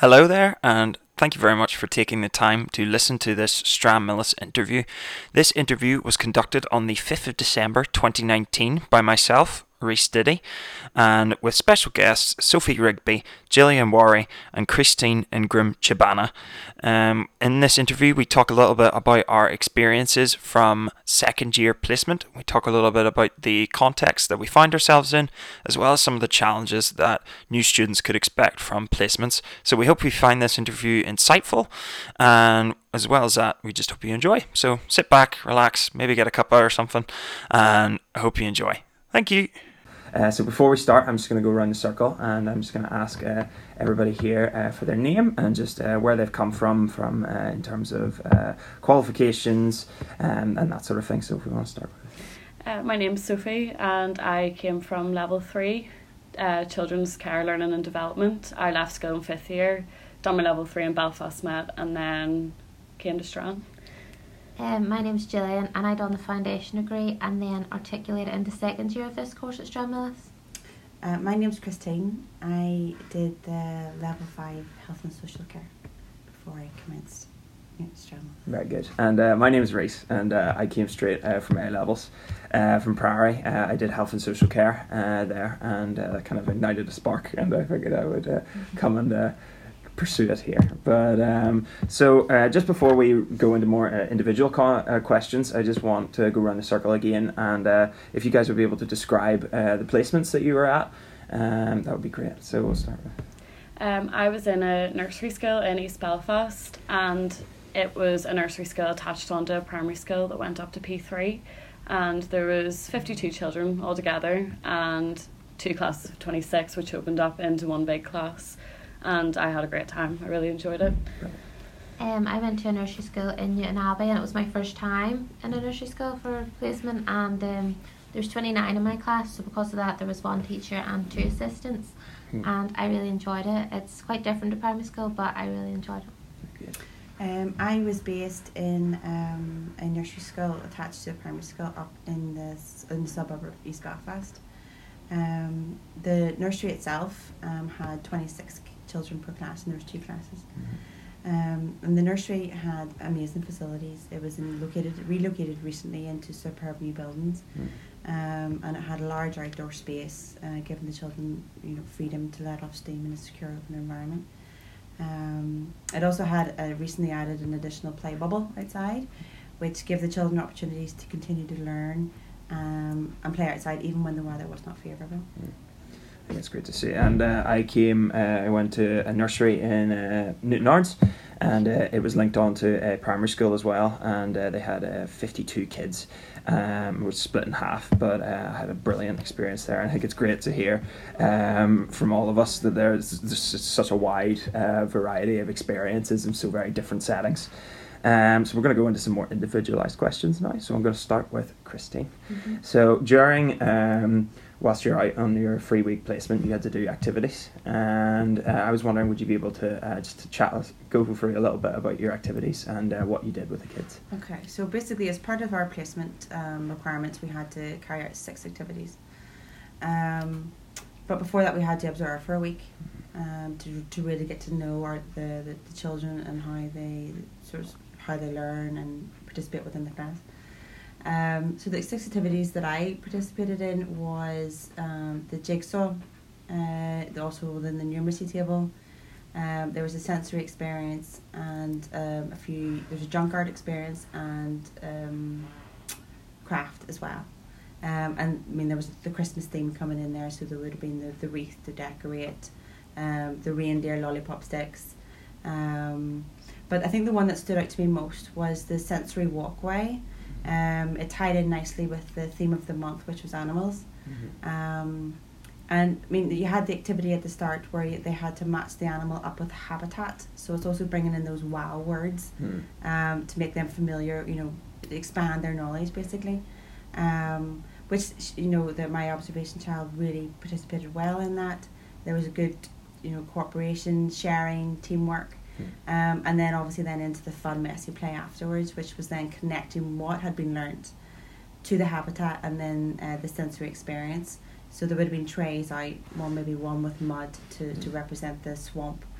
Hello there, and thank you very much for taking the time to listen to this Stranmillis interview. This interview was conducted on the 5th of December 2019 by myself, Rhys Diddy, and with special guests Sophie Rigby, Gillian Worry, and Christine Ingram Chibana. In this interview, we talk a little bit about our experiences from second year placement. We talk a little bit about the context that we find ourselves in, as well as some of the challenges that new students could expect from placements. So we hope you find this interview insightful, and as well as that, we just hope you enjoy. So sit back, relax, maybe get a cuppa or something, and I hope you enjoy. Thank you. So before we start, I'm just going to go around the circle, and I'm just going to ask everybody here for their name and just where they've come from in terms of qualifications and that sort of thing. So if we want to start with. My name's Sophie, and I came from level 3, Children's Care, Learning and Development. I left school in 5th year, done my level 3 in Belfast Met, and then came to Strand. My name's Gillian, and I done the foundation degree and then articulated into second year of this course at Stranmillis. My name's Christine. I did the level 5 health and social care before I commenced at Stranmillis. Very good. And my name is Rhys, and I came straight from A levels from Priory. I did health and social care there, and that kind of ignited a spark, and I figured I would come and pursue it here. But so just before we go into more individual questions, I just want to go around the circle again, and if you guys would be able to describe the placements that you were at, that would be great. So we'll start with. I was in a nursery school in East Belfast, and it was a nursery school attached onto a primary school that went up to P3, and there was 52 children altogether and 2 classes of 26, which opened up into one big class. And I had a great time. I really enjoyed it. I went to a nursery school in Newton Abbey, and it was my first time in a nursery school for placement, and there's 29 in my class, so because of that there was 1 teacher and 2 assistants, and I really enjoyed it. It's quite different to primary school, but I really enjoyed it. I was based in a nursery school attached to a primary school up in the suburb of East Belfast. The nursery itself had 26 children per class, and there was 2 classes. And the nursery had amazing facilities. It was relocated recently into superb new buildings, and it had a large outdoor space, giving the children freedom to let off steam in a secure open environment. It also had recently added an additional play bubble outside, which gave the children opportunities to continue to learn and play outside even when the weather was not favourable. I think it's great to see. And I went to a nursery in Newton Ards, and it was linked on to a primary school as well, and they had 52 kids. It was split in half, but I had a brilliant experience there. And I think it's great to hear from all of us that there's such a wide variety of experiences in so very different settings. So we're going to go into some more individualised questions now. So I'm going to start with Christine. So during whilst you're out on your 3-week placement, you had to do activities, and I was wondering, would you be able to just to chat us, go through a little bit about your activities and what you did with the kids? Okay, so basically as part of our placement requirements, we had to carry out 6 activities, but before that we had to observe for a week to really get to know the children and how they learn and participate within the class. So the 6 activities that I participated in was the jigsaw, also within the numeracy table. There was a sensory experience, and there's a junk art experience and craft as well. And I mean, there was the Christmas theme coming in there, so there would have been the wreath to decorate, the reindeer lollipop sticks. But I think the one that stood out to me most was the sensory walkway. It tied in nicely with the theme of the month, which was animals. And I mean, you had the activity at the start where they had to match the animal up with habitat, so it's also bringing in those wow words to make them familiar, expand their knowledge basically, which that my observation child really participated well in that. There was a good cooperation, sharing, teamwork. And then obviously then into the fun messy play afterwards, which was then connecting what had been learnt to the habitat and then the sensory experience. So there would have been trays out, maybe one with mud to represent the swamp,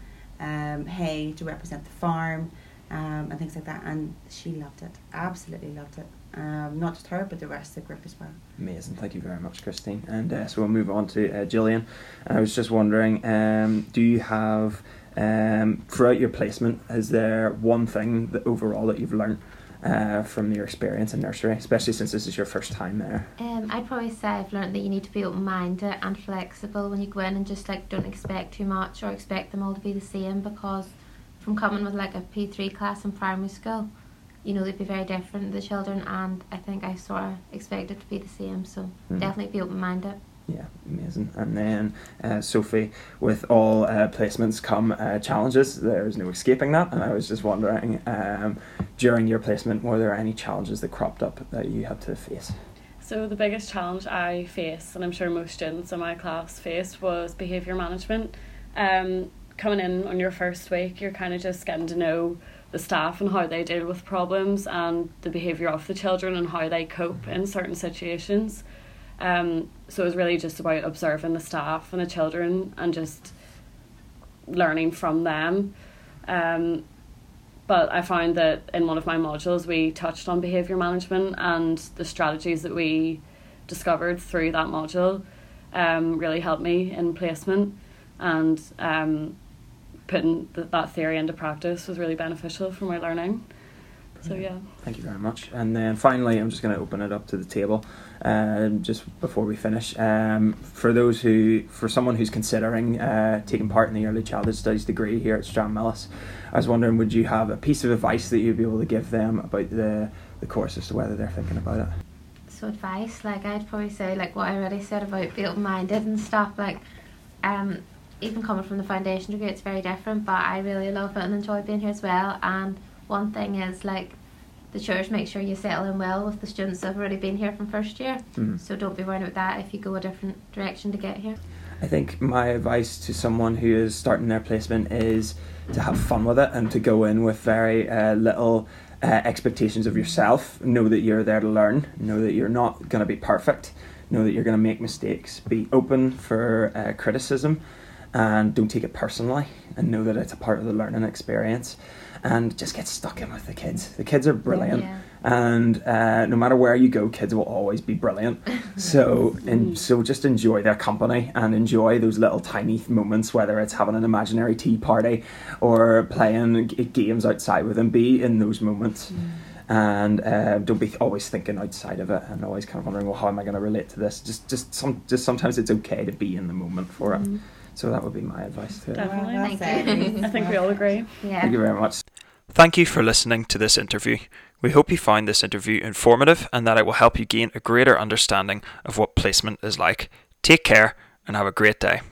hay to represent the farm, and things like that. And she loved it, absolutely loved it. Not just her, but the rest of the group as well. Amazing, thank you very much, Christine. And so we'll move on to Gillian. I was just wondering, do you have, throughout your placement, is there one thing that overall that you've learned from your experience in nursery, especially since this is your first time there? I'd probably say I've learned that you need to be open-minded and flexible when you go in, and just like don't expect too much or expect them all to be the same, because from coming with like a P3 class in primary school, you know, they'd be very different, the children, and I think I sort of expect it to be the same, so definitely be open-minded. Yeah, amazing. And then Sophie, with all placements come challenges. There's no escaping that, and I was just wondering, during your placement, were there any challenges that cropped up that you had to face? So the biggest challenge I faced, and I'm sure most students in my class faced, was behaviour management. Coming in on your first week, you're kind of just getting to know the staff and how they deal with problems and the behaviour of the children and how they cope in certain situations. So it was really just about observing the staff and the children and just learning from them. But I found that in one of my modules we touched on behaviour management, and the strategies that we discovered through that module really helped me in placement, and putting that theory into practice was really beneficial for my learning. So yeah. Thank you very much. And then finally, I'm just going to open it up to the table, just before we finish. For someone who's considering taking part in the Early Childhood Studies degree here at Stranmillis, I was wondering, would you have a piece of advice that you'd be able to give them about the course as to whether they're thinking about it? So advice, like I'd probably say like what I already said about be open-minded and stuff, like even coming from the foundation degree, it's very different, but I really love it and enjoy being here as well. And one thing is like the tutors make sure you settle in well with the students that have already been here from first year. So don't be worried about that if you go a different direction to get here. I think my advice to someone who is starting their placement is to have fun with it and to go in with very little expectations of yourself. Know that you're there to learn, know that you're not going to be perfect, know that you're going to make mistakes, be open for criticism, and don't take it personally, and know that it's a part of the learning experience, and just get stuck in with the kids. The kids are brilliant, and no matter where you go, kids will always be brilliant. So just enjoy their company and enjoy those little tiny moments, whether it's having an imaginary tea party or playing games outside with them. Be in those moments. And don't be always thinking outside of it and always kind of wondering, well, how am I going to relate to this? Just sometimes it's okay to be in the moment for it. So that would be my advice to it. Definitely. Thank you. I think we all agree. Yeah. Thank you very much. Thank you for listening to this interview. We hope you found this interview informative and that it will help you gain a greater understanding of what placement is like. Take care and have a great day.